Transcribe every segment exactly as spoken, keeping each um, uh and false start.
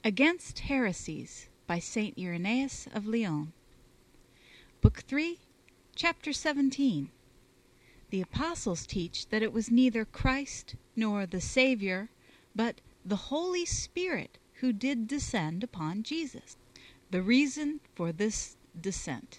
Against Heresies by Saint Irenaeus of Lyon. Book three, Chapter seventeen. The Apostles teach that it was neither Christ nor the Savior, but the Holy Spirit who did descend upon Jesus. The reason for this descent.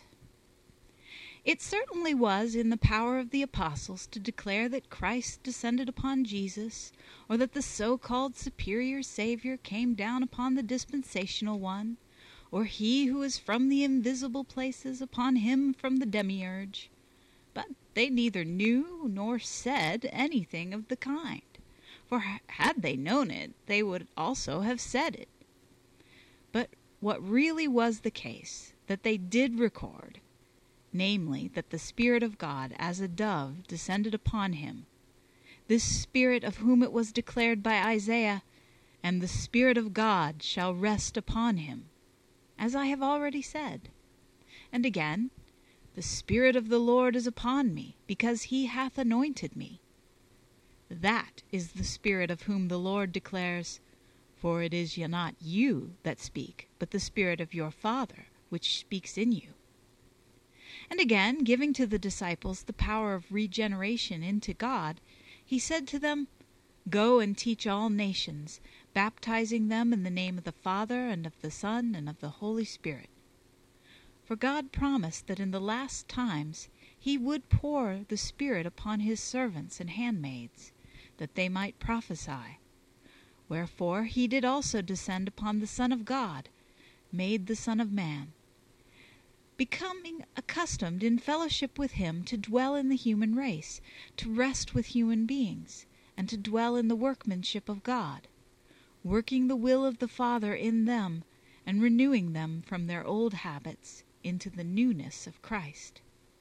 It certainly was in the power of the apostles to declare that Christ descended upon Jesus, or that the so-called superior Savior came down upon the dispensational one, or he who is from the invisible places upon him from the demiurge. But they neither knew nor said anything of the kind, for had they known it, they would also have said it. But what really was the case, that they did record, namely, that the Spirit of God as a dove descended upon him, this Spirit of whom it was declared by Isaiah, "And the Spirit of God shall rest upon him," as I have already said. And again, "The Spirit of the Lord is upon me, because he hath anointed me." That is the Spirit of whom the Lord declares, "For it is not you that speak, but the Spirit of your Father which speaks in you." And again, giving to the disciples the power of regeneration into God, he said to them, "Go and teach all nations, baptizing them in the name of the Father, and of the Son, and of the Holy Spirit." For God promised that in the last times he would pour the Spirit upon his servants and handmaids, that they might prophesy. Wherefore he did also descend upon the Son of God, made the Son of Man, becoming accustomed in fellowship with him to dwell in the human race, to rest with human beings, and to dwell in the workmanship of God, working the will of the Father in them, and renewing them from their old habits into the newness of Christ.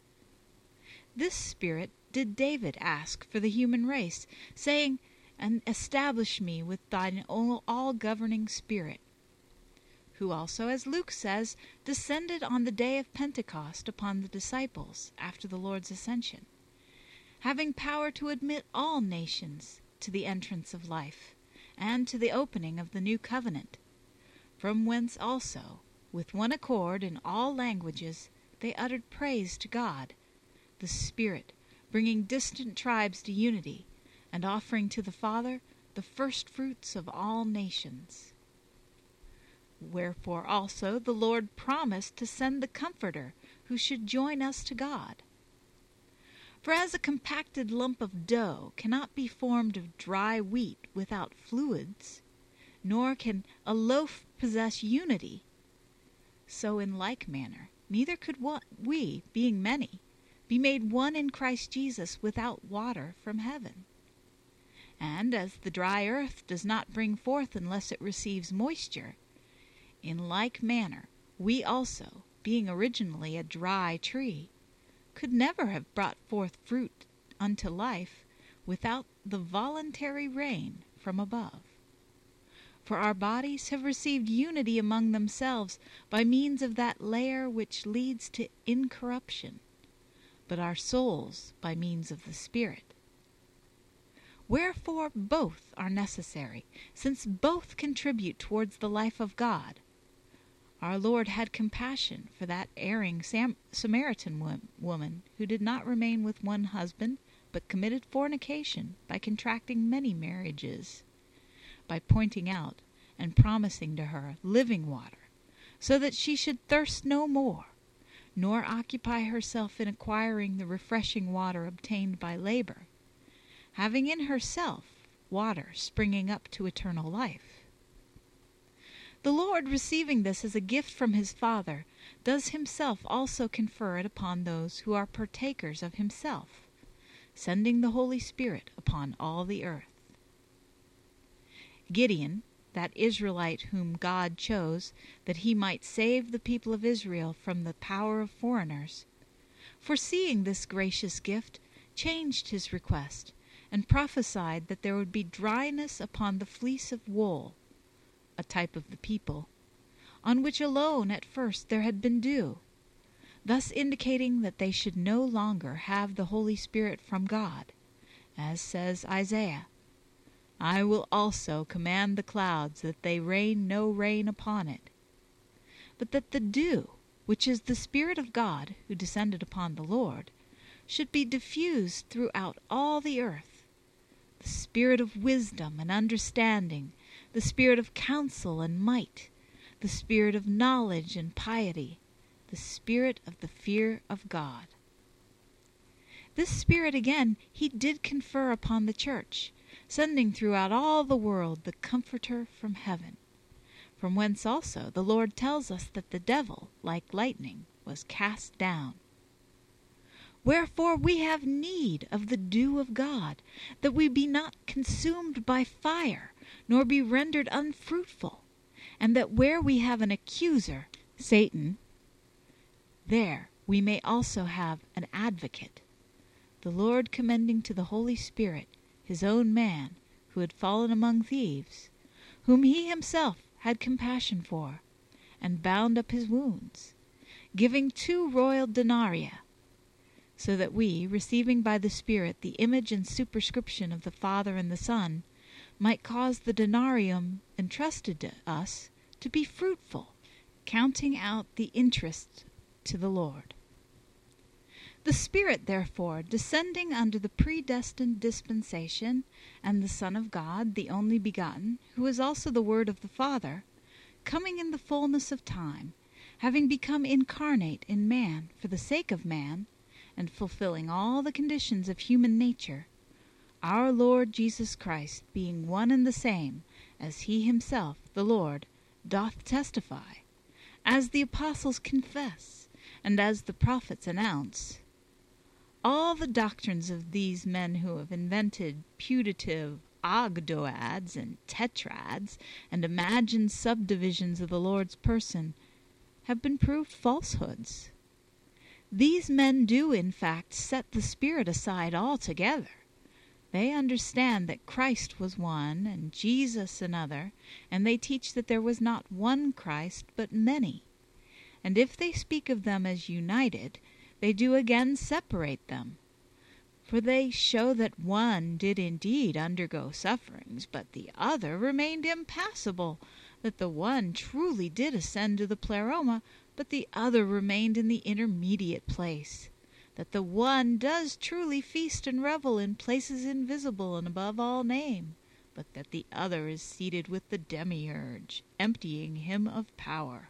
This Spirit did David ask for the human race, saying, "And establish me with thine all-governing Spirit," who also, as Luke says, descended on the day of Pentecost upon the disciples after the Lord's ascension, having power to admit all nations to the entrance of life, and to the opening of the new covenant, from whence also, with one accord in all languages, they uttered praise to God, the Spirit bringing distant tribes to unity, and offering to the Father the firstfruits of all nations. Wherefore also the Lord promised to send the Comforter, who should join us to God. For as a compacted lump of dough cannot be formed of dry wheat without fluids, nor can a loaf possess unity, so in like manner neither could we, being many, be made one in Christ Jesus without water from heaven. And as the dry earth does not bring forth unless it receives moisture, in like manner we also, being originally a dry tree, could never have brought forth fruit unto life without the voluntary rain from above. For our bodies have received unity among themselves by means of that layer which leads to incorruption, but our souls by means of the Spirit. Wherefore both are necessary, since both contribute towards the life of God. Our Lord had compassion for that erring Sam- Samaritan wo- woman who did not remain with one husband, but committed fornication by contracting many marriages, by pointing out and promising to her living water, so that she should thirst no more, nor occupy herself in acquiring the refreshing water obtained by labor, having in herself water springing up to eternal life. The Lord, receiving this as a gift from his Father, does himself also confer it upon those who are partakers of himself, sending the Holy Spirit upon all the earth. Gideon, that Israelite whom God chose that he might save the people of Israel from the power of foreigners, foreseeing this gracious gift, changed his request, and prophesied that there would be dryness upon the fleece of wool, a type of the people, on which alone at first there had been dew, thus indicating that they should no longer have the Holy Spirit from God, as says Isaiah, I will also command the clouds that they rain no rain upon it, but that the dew, which is the Spirit of God who descended upon the Lord, should be diffused throughout all the earth, the spirit of wisdom and understanding, the spirit of counsel and might, the spirit of knowledge and piety, the spirit of the fear of God. This Spirit again he did confer upon the church, sending throughout all the world the Comforter from heaven, from whence also the Lord tells us that the devil, like lightning, was cast down. Wherefore we have need of the dew of God, that we be not consumed by fire, nor be rendered unfruitful, and that where we have an accuser, Satan, there we may also have an advocate, the Lord commending to the Holy Spirit his own man, who had fallen among thieves, whom he himself had compassion for, and bound up his wounds, giving two royal denarii, so that we, receiving by the Spirit the image and superscription of the Father and the Son, might cause the denarium entrusted to us to be fruitful, counting out the interest to the Lord. The Spirit, therefore, descending under the predestined dispensation, and the Son of God, the only begotten, who is also the Word of the Father, coming in the fullness of time, having become incarnate in man for the sake of man, and fulfilling all the conditions of human nature, our Lord Jesus Christ, being one and the same, as he himself, the Lord, doth testify, as the apostles confess, and as the prophets announce. All the doctrines of these men who have invented putative ogdoads and tetrads and imagined subdivisions of the Lord's person have been proved falsehoods. These men do, in fact, set the Spirit aside altogether. They understand that Christ was one and Jesus another, and they teach that there was not one Christ but many. And if they speak of them as united, they do again separate them. For they show that one did indeed undergo sufferings, but the other remained impassible, that the one truly did ascend to the Pleroma, but the other remained in the intermediate place, that the one does truly feast and revel in places invisible and above all name, but that the other is seated with the Demiurge, emptying him of power.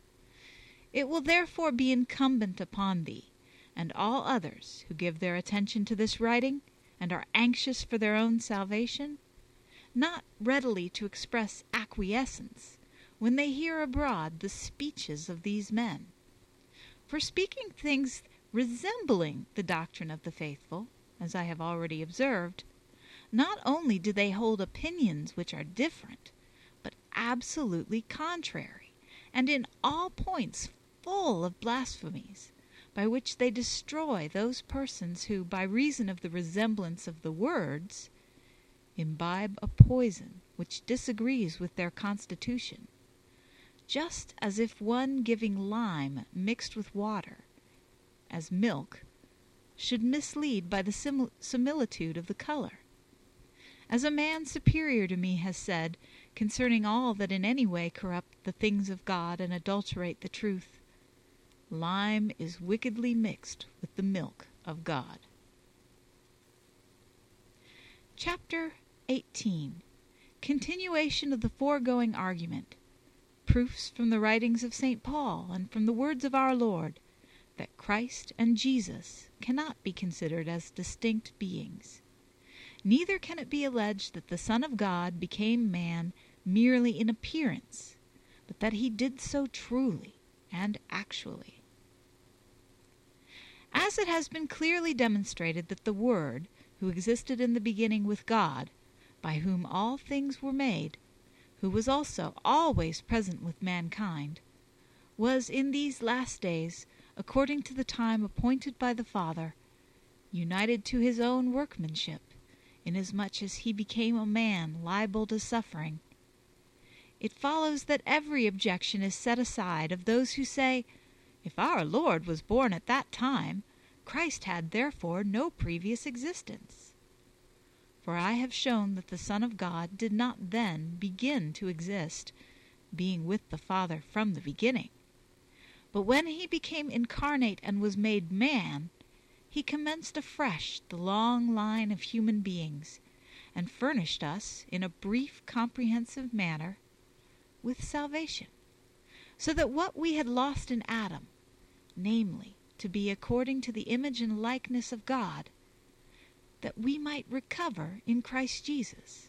It will therefore be incumbent upon thee, and all others who give their attention to this writing, and are anxious for their own salvation, not readily to express acquiescence when they hear abroad the speeches of these men. For speaking things resembling the doctrine of the faithful, as I have already observed, not only do they hold opinions which are different, but absolutely contrary, and in all points full of blasphemies, by which they destroy those persons who, by reason of the resemblance of the words, imbibe a poison which disagrees with their constitution, just as if one giving lime mixed with water, as milk, should mislead by the simil- similitude of the color. As a man superior to me has said concerning all that in any way corrupt the things of God and adulterate the truth, lime is wickedly mixed with the milk of God. Chapter eighteen. Continuation of the foregoing argument. Proofs from the writings of Saint Paul and from the words of our Lord that Christ and Jesus cannot be considered as distinct beings. Neither can it be alleged that the Son of God became man merely in appearance, but that he did so truly and actually. As it has been clearly demonstrated that the Word, who existed in the beginning with God, by whom all things were made, who was also always present with mankind, was in these last days, according to the time appointed by the Father, united to his own workmanship, inasmuch as he became a man liable to suffering, it follows that every objection is set aside of those who say, if our Lord was born at that time, Christ had therefore no previous existence. For I have shown that the Son of God did not then begin to exist, being with the Father from the beginning. But when he became incarnate and was made man, he commenced afresh the long line of human beings, and furnished us, in a brief, comprehensive manner, with salvation, so that what we had lost in Adam, namely, to be according to the image and likeness of God, that we might recover in Christ Jesus.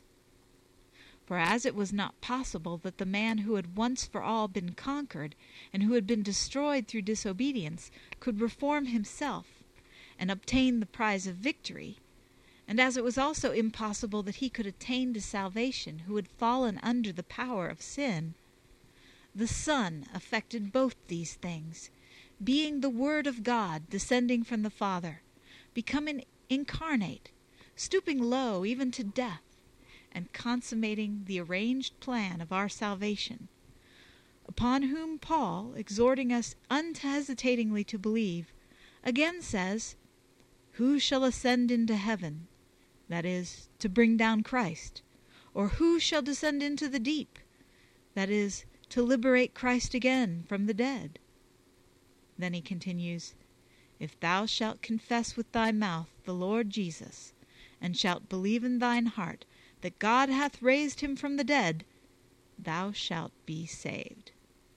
For as it was not possible that the man who had once for all been conquered, and who had been destroyed through disobedience, could reform himself and obtain the prize of victory, and as it was also impossible that he could attain to salvation who had fallen under the power of sin, the Son effected both these things, being the Word of God descending from the Father, becoming incarnate, stooping low even to death, and consummating the arranged plan of our salvation, upon whom Paul, exhorting us unhesitatingly to believe, again says, "Who shall ascend into heaven?" that is, to bring down Christ. Or who shall descend into the deep? That is, to liberate Christ again from the dead. Then he continues, "If thou shalt confess with thy mouth the Lord Jesus, and shalt believe in thine heart that God hath raised him from the dead, thou shalt be saved."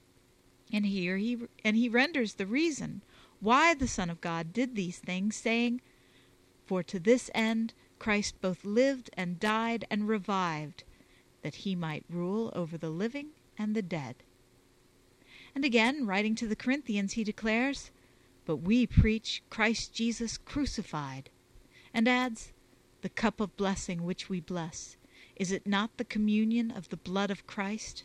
And here he and he renders the reason why the Son of God did these things, saying, "For to this end Christ both lived and died and revived, that he might rule over the living and the dead." And again, writing to the Corinthians, he declares, "But we preach Christ Jesus crucified," and adds, "The cup of blessing which we bless, is it not the communion of the blood of Christ?"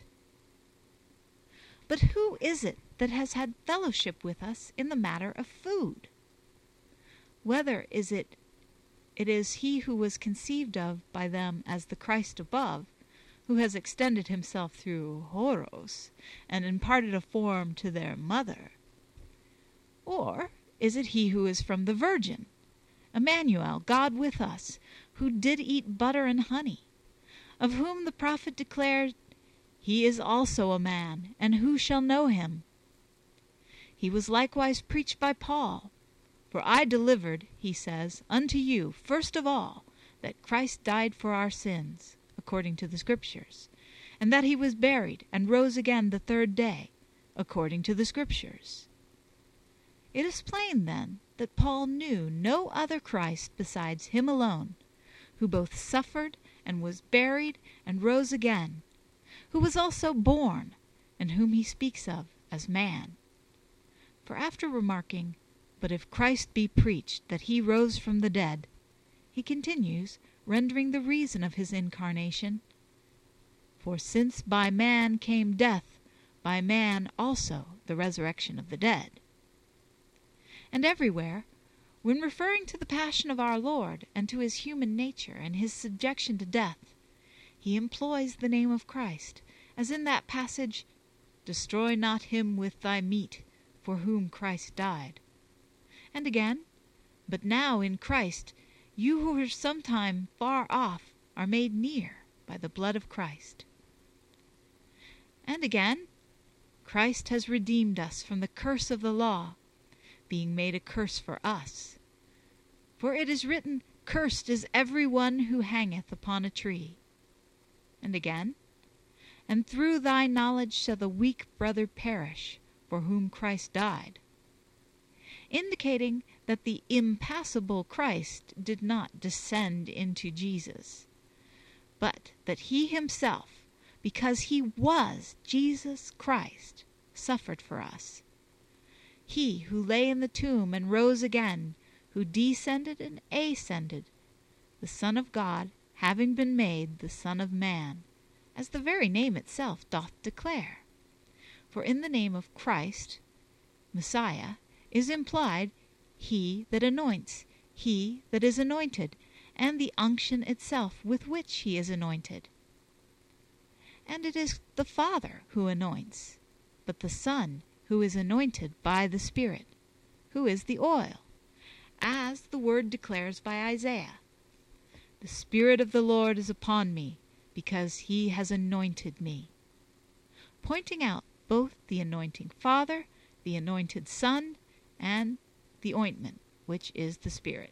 But who is it that has had fellowship with us in the matter of food? Whether is it it is he who was conceived of by them as the Christ above, who has extended himself through Horos, and imparted a form to their mother? Or is it he who is from the Virgin, Emmanuel, God with us, who did eat butter and honey, of whom the prophet declared, "He is also a man, and who shall know him?" He was likewise preached by Paul. "For I delivered," he says, "unto you, first of all, that Christ died for our sins, according to the Scriptures, and that he was buried, and rose again the third day, according to the Scriptures." It is plain, then, that Paul knew no other Christ besides him alone, who both suffered and was buried and rose again, who was also born, and whom he speaks of as man. For after remarking, "But if Christ be preached that he rose from the dead," he continues, rendering the reason of his incarnation, "For since by man came death, by man also the resurrection of the dead." And everywhere, when referring to the passion of our Lord and to his human nature and his subjection to death, he employs the name of Christ, as in that passage, "Destroy not him with thy meat, for whom Christ died." And again, "But now in Christ, you who were sometime far off are made near by the blood of Christ." And again, "Christ has redeemed us from the curse of the law, being made a curse for us. For it is written, Cursed is every one who hangeth upon a tree." And again, "And through thy knowledge shall the weak brother perish, for whom Christ died," indicating that the impassible Christ did not descend into Jesus, but that he himself, because he was Jesus Christ, suffered for us. He who lay in the tomb and rose again, who descended and ascended, the Son of God, having been made the Son of Man, as the very name itself doth declare. For in the name of Christ, Messiah, is implied he that anoints, he that is anointed, and the unction itself with which he is anointed. And it is the Father who anoints, but the Son who is anointed by the Spirit, who is the oil, as the word declares by Isaiah. The Spirit of the Lord is upon me, because he has anointed me," pointing out both the anointing Father, the anointed Son, and the ointment, which is the Spirit.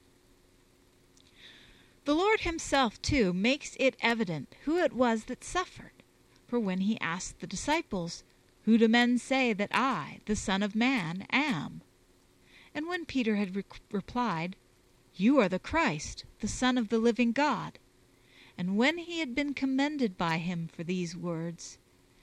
The Lord himself, too, makes it evident who it was that suffered. For when he asked the disciples, "Who do men say that I, the Son of Man, am?" And when Peter had re- replied, "You are the Christ, the Son of the living God," and when he had been commended by him for these words,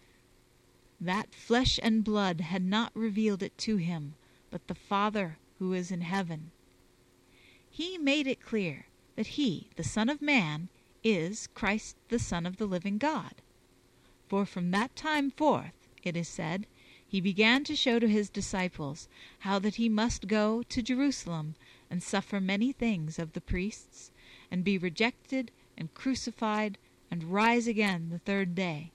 "That flesh and blood had not revealed it to him, but the Father who is in heaven," he made it clear that he, the Son of Man, is Christ the Son of the living God. For from that time forth, it is said, he began to show to his disciples how that he must go to Jerusalem and suffer many things of the priests, and be rejected and crucified, and rise again the third day.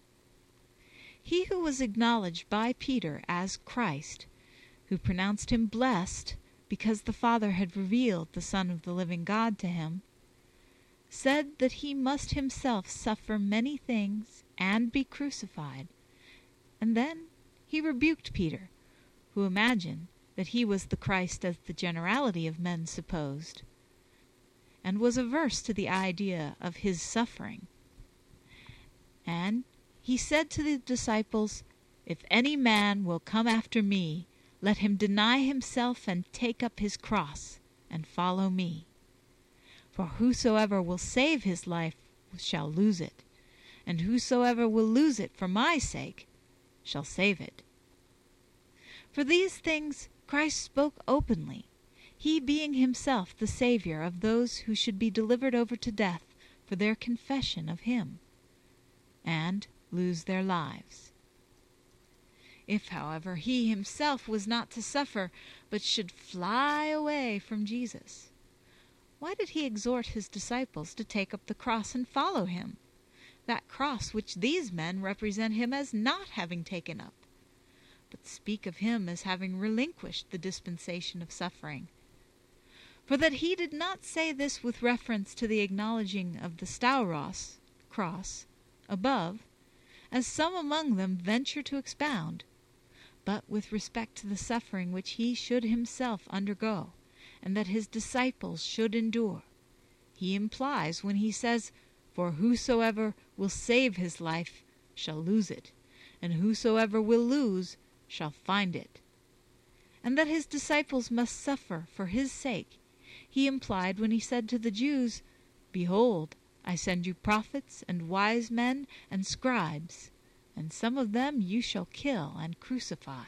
He who was acknowledged by Peter as Christ, who pronounced him blessed because the Father had revealed the Son of the living God to him, said that he must himself suffer many things and be crucified. And then he rebuked Peter, who imagined that he was the Christ as the generality of men supposed, and was averse to the idea of his suffering. And he said to the disciples, "If any man will come after me, let him deny himself and take up his cross and follow me. For whosoever will save his life shall lose it, and whosoever will lose it for my sake shall save it." For these things Christ spoke openly, he being himself the Savior of those who should be delivered over to death for their confession of him, and lose their lives. If, however, he himself was not to suffer, but should fly away from Jesus, why did he exhort his disciples to take up the cross and follow him, that cross which these men represent him as not having taken up, but speak of him as having relinquished the dispensation of suffering? For that he did not say this with reference to the acknowledging of the stauros cross above, as some among them venture to expound, but with respect to the suffering which he should himself undergo, and that his disciples should endure, he implies when he says, "For whosoever will save his life shall lose it, and whosoever will lose shall find it." And that his disciples must suffer for his sake, he implied when he said to the Jews, "Behold, I send you prophets and wise men and scribes, and some of them you shall kill and crucify."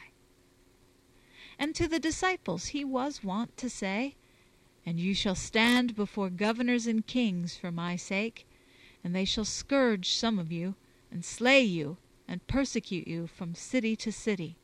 And to the disciples he was wont to say, "And you shall stand before governors and kings for my sake, and they shall scourge some of you, and slay you, and persecute you from city to city."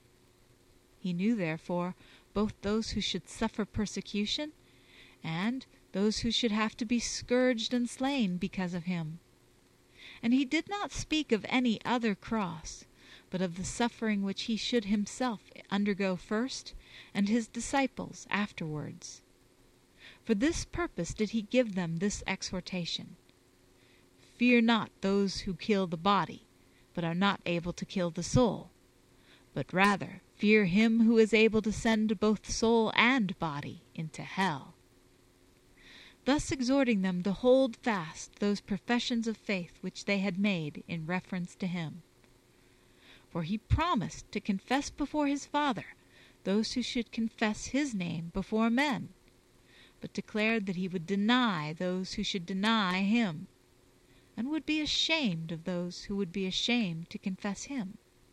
He knew, therefore, both those who should suffer persecution, and those who should have to be scourged and slain because of him. And he did not speak of any other cross, but of the suffering which he should himself undergo first, and his disciples afterwards. For this purpose did he give them this exhortation: "Fear not those who kill the body, but are not able to kill the soul, but rather fear him who is able to send both soul and body into hell," thus exhorting them to hold fast those professions of faith which they had made in reference to him. For he promised to confess before his Father those who should confess his name before men, but declared that he would deny those who should deny him, and would be ashamed of those who would be ashamed to confess him.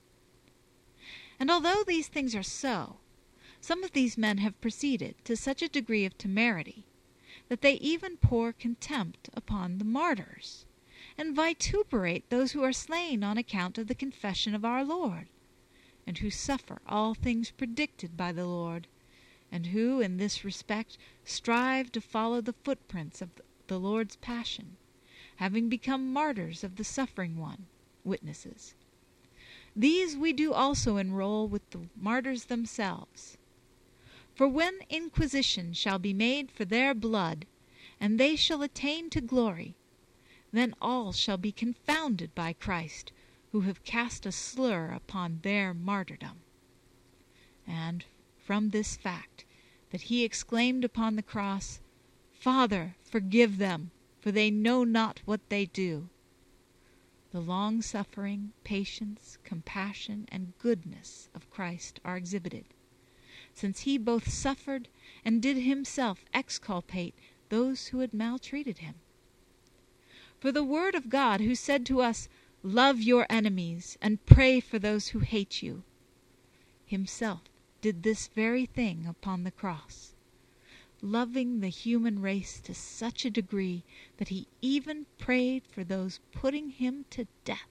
And although these things are so, some of these men have proceeded to such a degree of temerity that they even pour contempt upon the martyrs, and vituperate those who are slain on account of the confession of our Lord, and who suffer all things predicted by the Lord, and who in this respect strive to follow the footprints of the Lord's passion, having become martyrs of the suffering one, witnesses. These we do also enroll with the martyrs themselves. For when inquisition shall be made for their blood, and they shall attain to glory, then all shall be confounded by Christ, who have cast a slur upon their martyrdom. And from this fact, that he exclaimed upon the cross, Father, forgive them, for they know not what they do, the long-suffering, patience, compassion, and goodness of Christ are exhibited, since he both suffered and did himself exculpate those who had maltreated him. For the word of God, who said to us, Love your enemies, and pray for those who hate you, himself did this very thing upon the cross, loving the human race to such a degree that he even prayed for those putting him to death.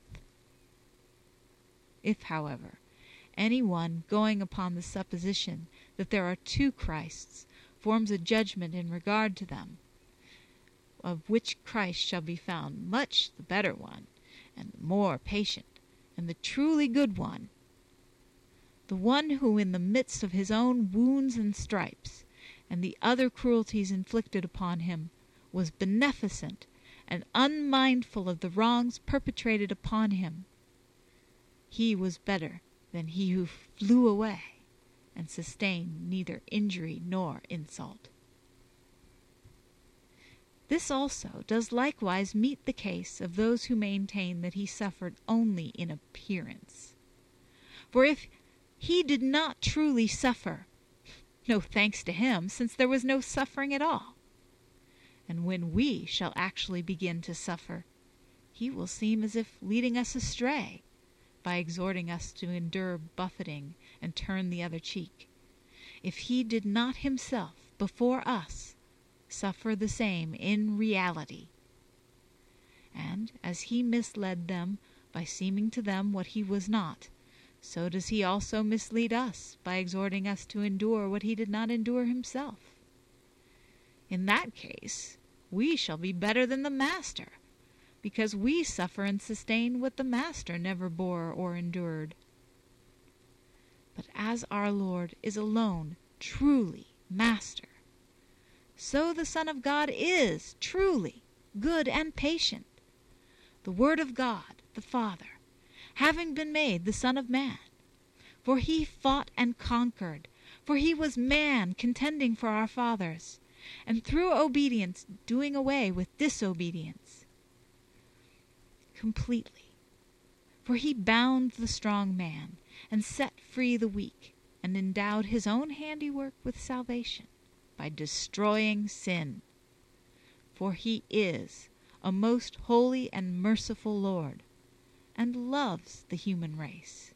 If, however, any one going upon the supposition that there are two Christs forms a judgment in regard to them, of which Christ shall be found much the better one, and the more patient, and the truly good one, the one who in the midst of his own wounds and stripes, and the other cruelties inflicted upon him, was beneficent and unmindful of the wrongs perpetrated upon him, he was better than he who flew away and sustained neither injury nor insult. This also does likewise meet the case of those who maintain that he suffered only in appearance. For if he did not truly suffer, no thanks to him, since there was no suffering at all. And when we shall actually begin to suffer, he will seem as if leading us astray, by exhorting us to endure buffeting and turn the other cheek, if he did not himself, before us, suffer the same in reality. And as he misled them by seeming to them what he was not, so does he also mislead us by exhorting us to endure what he did not endure himself. In that case, we shall be better than the Master, because we suffer and sustain what the Master never bore or endured. But as our Lord is alone truly Master, so the Son of God is truly good and patient, the Word of God, the Father, having been made the Son of Man. For he fought and conquered, for he was man contending for our fathers, and through obedience doing away with disobedience completely. For he bound the strong man, and set free the weak, and endowed his own handiwork with salvation, by destroying sin. For he is a most holy and merciful Lord, and loves the human race.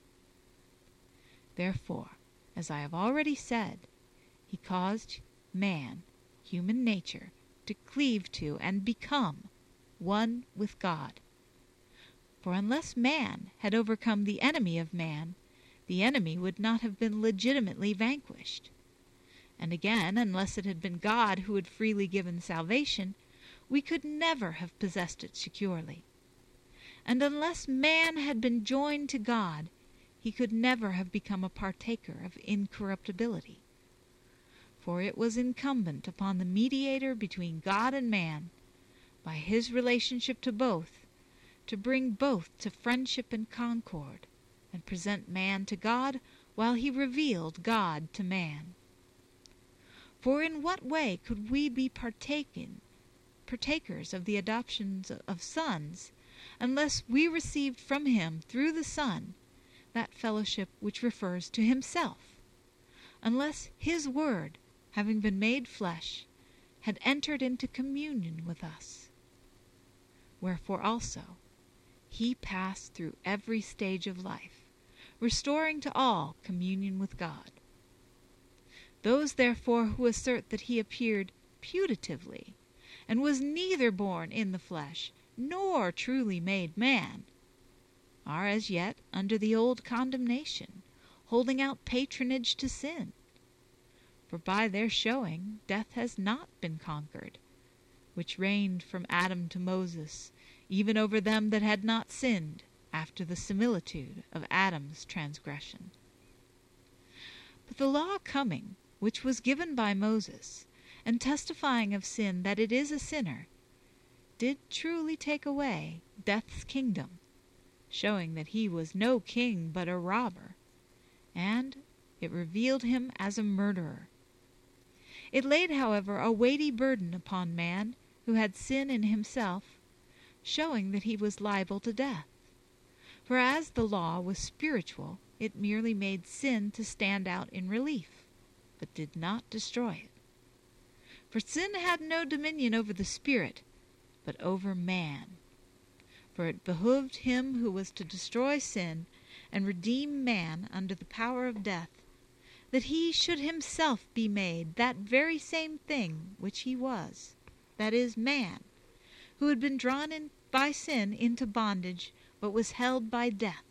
Therefore, as I have already said, he caused man, human nature, to cleave to and become one with God. For unless man had overcome the enemy of man, the enemy would not have been legitimately vanquished. And again, unless it had been God who had freely given salvation, we could never have possessed it securely. And unless man had been joined to God, he could never have become a partaker of incorruptibility. For it was incumbent upon the mediator between God and man, by his relationship to both, to bring both to friendship and concord, and present man to God while he revealed God to man. For in what way could we be partaken, partakers of the adoptions of sons, unless we received from him through the Son that fellowship which refers to himself, unless his Word, having been made flesh, had entered into communion with us? Wherefore also he passed through every stage of life, restoring to all communion with God. Those, therefore, who assert that he appeared putatively, and was neither born in the flesh, nor truly made man, are as yet under the old condemnation, holding out patronage to sin. For by their showing death has not been conquered, which reigned from Adam to Moses, even over them that had not sinned, after the similitude of Adam's transgression. But the law coming, which was given by Moses, and testifying of sin that it is a sinner, did truly take away death's kingdom, showing that he was no king but a robber, and it revealed him as a murderer. It laid, however, a weighty burden upon man who had sin in himself, showing that he was liable to death. For as the law was spiritual, it merely made sin to stand out in relief, but did not destroy it. For sin had no dominion over the spirit, but over man. For it behooved him who was to destroy sin and redeem man under the power of death, that he should himself be made that very same thing which he was, that is, man, who had been drawn in by sin into bondage, but was held by death,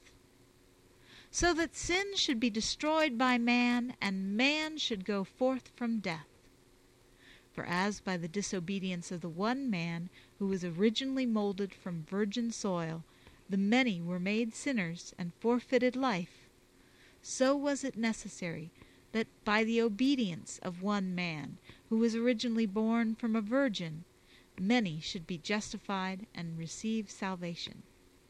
so that sin should be destroyed by man, and man should go forth from death. For as by the disobedience of the one man, who was originally molded from virgin soil, the many were made sinners and forfeited life, so was it necessary that by the obedience of one man, who was originally born from a virgin, many should be justified and receive salvation.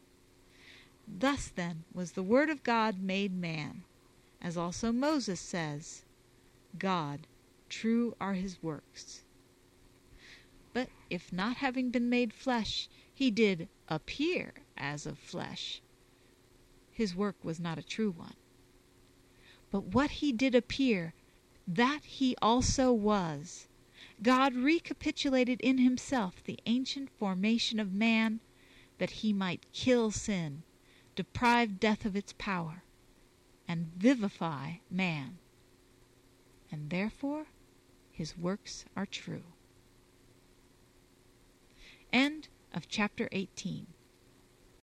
Thus then was the Word of God made man, as also Moses says, God, true are his works. But if not having been made flesh, he did appear as of flesh, his work was not a true one. But what he did appear, that he also was. God recapitulated in himself the ancient formation of man, that he might kill sin, deprive death of its power, and vivify man. And therefore his works are true. End of chapter eighteen.